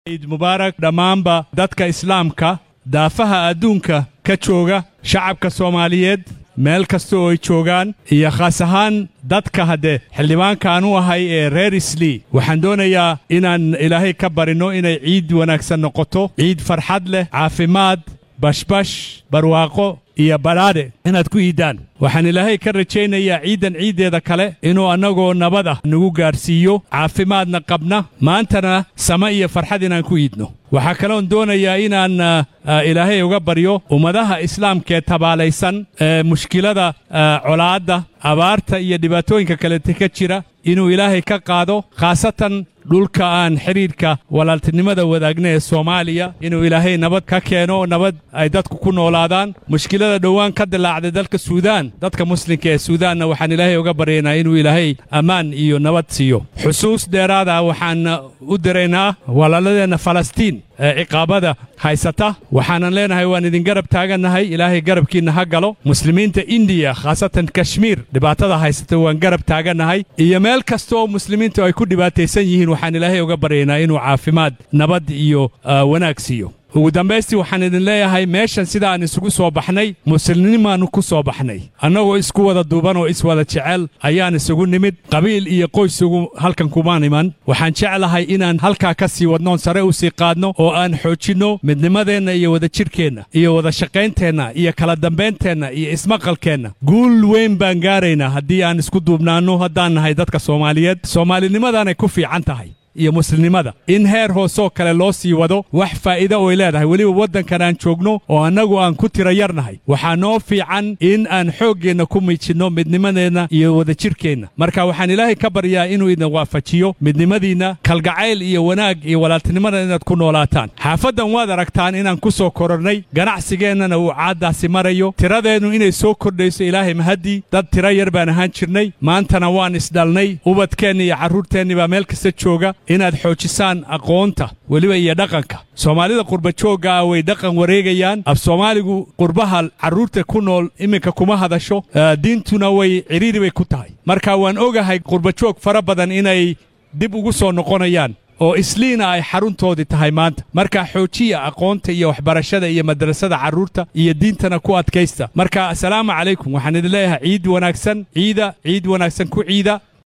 عيد مبارك دمانبا دادك إسلامك دافها أدونك كتشوغا شعبك سوماليد meel kasta oo ay joogaan iyo khaas ahaan dadka hadde xildhibaankaan u ahay ee reer Isli waxaan doonayaa inaan Ilaahay ka barino inay ciid wanaagsan noqoto ciid farxad leh caafimaad bashbash barwaaqo iyo baraade inaad ku iidaan waxaan Ilaahay ka rajaynayaa ciideeda kale inuu anagoo nabad ah nagu gaarsiiyo caafimaadna qabna maantana sama iyo farxad inaan ku iidno waxa kale oo doonayaa inaan Ilaahay uga baryo ummadaha islaamka ee tabaalaysan mushkilada colaadda abaarta iyo dhibaatooyinka kale ka jira inuu Ilaahay ka qaado khaasatan dhulka aan xiriirka walaaltinimada wadaagna ee Soomaaliya inuu Ilaahay nabad ka keeno nabad ay dadku ku noolaadaan mushkilada dhawaan ka dilaacday dalka Suudaan dadka muslimka ee Suudaanna waxaan Ilaahay uga baryaynaa inuu Ilaahay amaan iyo nabad siiyo xusuus dheeraad ah waxaan u direynaa walaaladeena Falastiin ciqaabada haysata waxaan leenahay waan idin garab taaganahay Ilaahay garabkiina ha galo muslimiinta India khaasatan Kashmir dhibaatada haysata waan garab taaganahay iyo meel kasta oo muslimiintu ay ku dhibaataysan yihiin waxaan Ilaahay uga baryaynaa inuu caafimaad nabad iyo wanaag siiyo ugu dambeystii waxaan idin leeyahay meeshan sida aan isugu soo baxnay muslimiintu ku soo baxnay annagoo isku wada duuban oo iswada jecel ayaan isugu nimid qabiil iyo qoys ugu halkan kuma iman waxaan jeclahay inaan halka ka sii wadno sare u sii qaadno oo aan xoojino midnimadeena iyo wada jirkeena iyo wada shaqaynteena iyo kala dambeynteena iyo ismaqalkeena guul weyn baan gaaraynaa haddii aan isku duubnaano haddaan nahay dadka Soomaaliyeed Soomaalinimadana ku fiican tahay iyo muslimnimada in heer hoosoo kale loo sii wado wax faa'iido oo leedahay waliba wadankan aan joogno oo anagu aan ku tira yarnahay waxa noo fiican in aan xooggeena ku miijino midnimadeena iyo wada jirkeena marka waxaan Ilaahay ka baryaa inuu idin waafajiyo midnimadiina kalgacayl iyo wanaag iyo walaaltinimada inaad ku noolaataan xaafadan waad aragtaan inaan ku soo korornay ganacsigeennana uu caadaasi marayo tiradeenu inay soo kordhayso Ilaahay mahadi dad tira yar baan ahaan jirnay maantana waan isdhalnay ubadkeenna iyo carruurteenna baa meel kasta jooga inaad xoojisaan aqoonta waliba iyo dhaqanka Soomaalida qurba jooga way dhaqan wareegayaan af Soomaaligu qurbaha carruurta ku nool iminka kuma hadasho diintuna way ciriiri bay ku tahay marka waan ogahay qurba joog fara badan inay dib ugu soo noqonayaan oo isliina ay xaruntoodi tahay maanta marka xoojiya aqoonta iyo waxbarashada iyo madrasada carruurta iyo diintana ku adkaysta marka assalaamu calaykum waxaan idin leeyahay ciid wanaagsan ku ciida